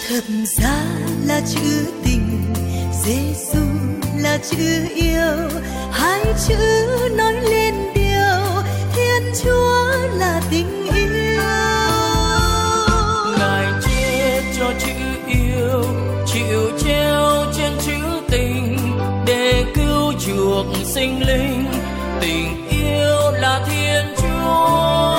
Thật ra là chữ tình, Giêsu là chữ yêu, hai chữ nói lên điều Thiên Chúa là tình yêu. Ngài chết cho chữ yêu, chịu treo trên chữ tình để cứu chuộc sinh linh. Tình yêu là Thiên Chúa.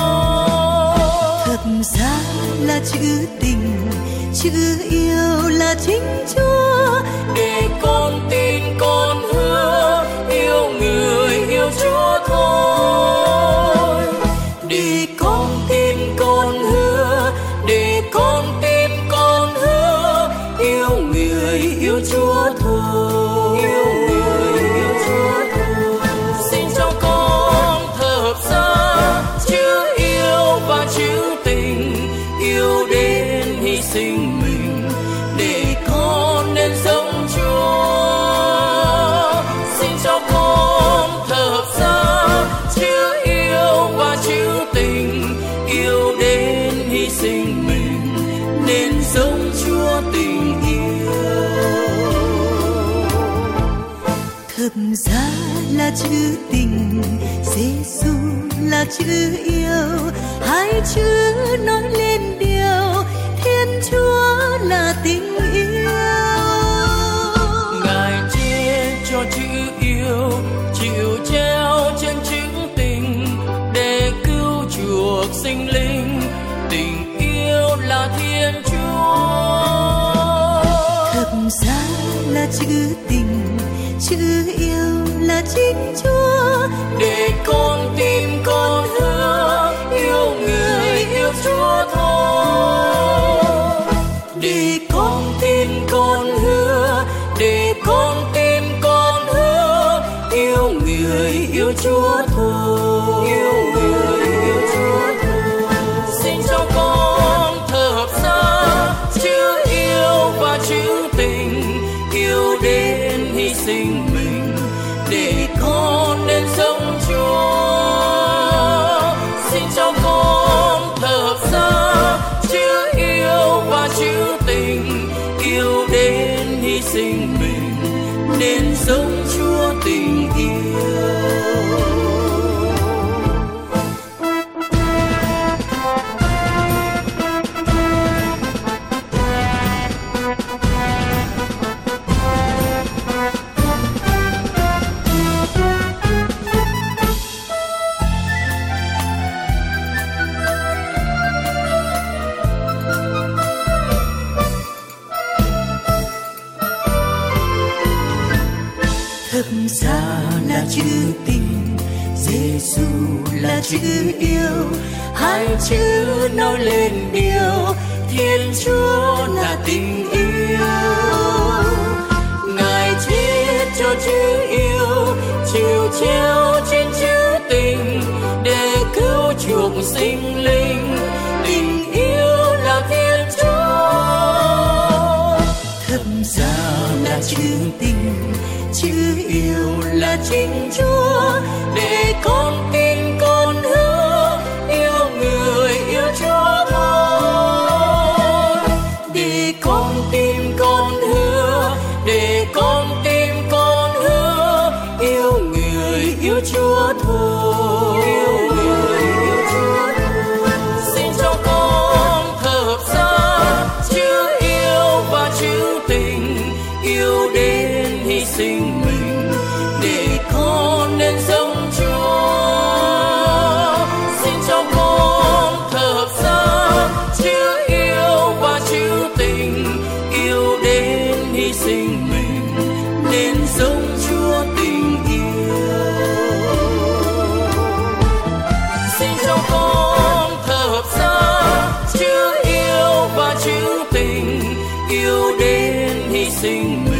Thật ra là chữ tình, chữ yêu là chính Chúa. Để con tin con hứa yêu người yêu Chúa thôi. Để con tin con hứa, để con tin con hứa yêu người yêu Chúa thôi. Yêu người yêu Chúa thôi. Xin cho con thở ra chữ yêu và chữ tình, yêu đến hy sinh mình để con nên sống Chúa. Xin cho con thở ra chữ yêu và chữ tình, yêu đến hy sinh mình nên sống Chúa tình yêu. Thật ra là chữ tình, Giêsu là chữ yêu, hai chữ nói lên điều Thiên Chúa là tình yêu. Ngài chết cho chữ yêu, chịu treo trên chữ tình để cứu chuộc sinh linh. Tình yêu là Thiên Chúa. Thật ra là chữ tình, chữ yêu là chính Chúa. Để con tin con hứa yêu người yêu Chúa thôi. Để con tin con hứa, để con tin con hứa yêu người yêu Chúa thôi. Yêu người yêu Chúa thôi. Xin cho con thở ra chữ yêu và chữ tình, yêu đến hy sinh mình để con nên sống Chúa. Xin cho con thở ra chữ yêu và chữ tình, yêu đến hy sinh mình nên sống Chúa tình yêu. Thật ra là chữ tình, Giêsu là chữ yêu, hai chữ nói lên điều Thiên Chúa là tình yêu. Ngài chết cho chữ yêu, chịu treo trên chữ tình để cứu chuộc sinh linh. Tình yêu là Thiên Chúa. Thật ra là chữ tình, chữ yêu là chính Chúa. Để con tin con hứa yêu người yêu Chúa thôi. Để con tin con hứa, để con tin con hứa yêu người yêu Chúa thôi. Yêu người yêu Chúa thôi. Xin cho con thở ra chữ yêu và chữ tình, yêu đến hy sinh mình để con nên sống Chúa. Xin cho con thở ra chữ yêu và chữ tình, yêu đến hy sinh mình nên sống Chúa tình yêu. Xin cho con thở ra chữ yêu và chữ tình, yêu đến hy sinh